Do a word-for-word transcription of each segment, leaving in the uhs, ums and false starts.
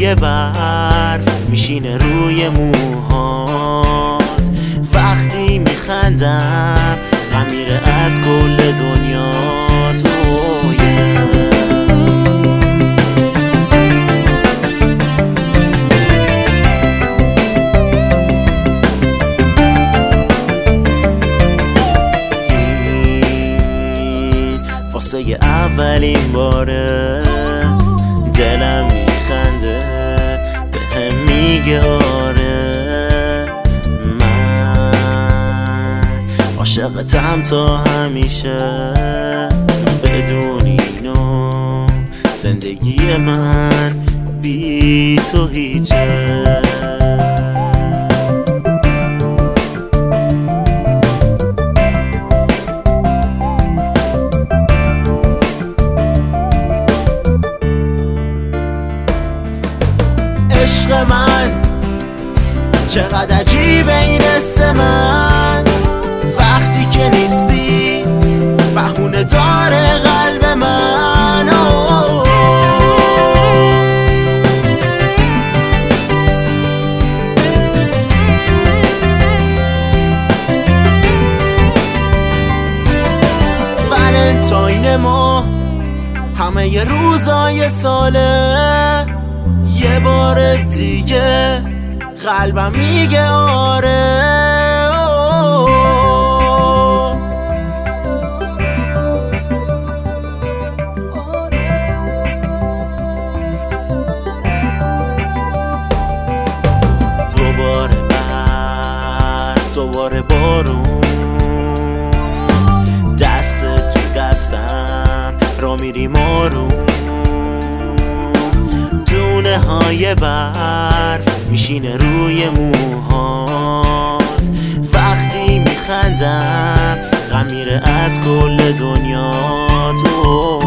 های برف میشینه روی موهات. وقتی میخندم غم میره از کل دنیا. واسه اولین باره دلم میخنده بهم میگه آره من عاشقتم تا همیشه. بدون اینو زندگی من بی تو هیچه. عشق من چقدر عجیبه این حس من. وقتی که نیستی بهونه داره قلب من. ولنتاین ما همه ی روزای ساله. یه بار دیگه قلبم میگه آره. دوباره برف دوباره بارون، دست تو دستم را میریم آروم. دونه های برف میشینه روی موهات. وقتی میخندم غم میره از کل دنیا. تو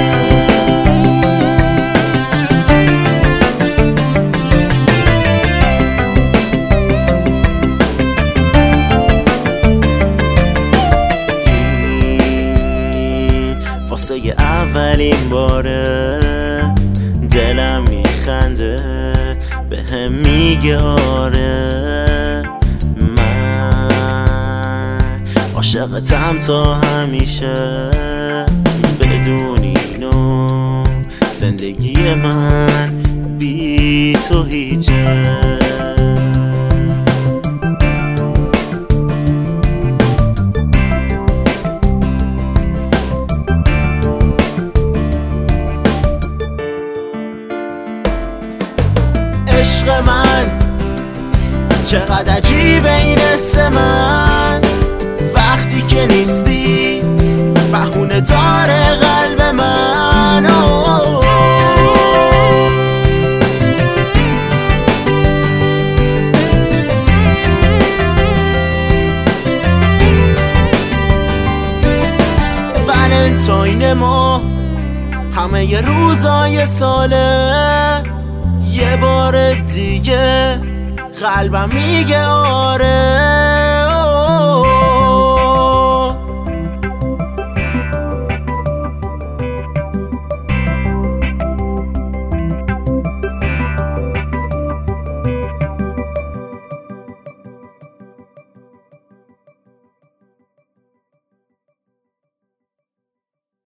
واسه اولین باره دلم میخنده بهم میگه آره من عاشقتم تا همیشه. بدون اینو زندگی من بی تو هیچه. عشق من چقدر عجیبه این حس من. وقتی که نیستی بهونه داره قلب من. ولنتاین ما همه ی روزای ساله. یه بار دیگه قلبم میگه آره.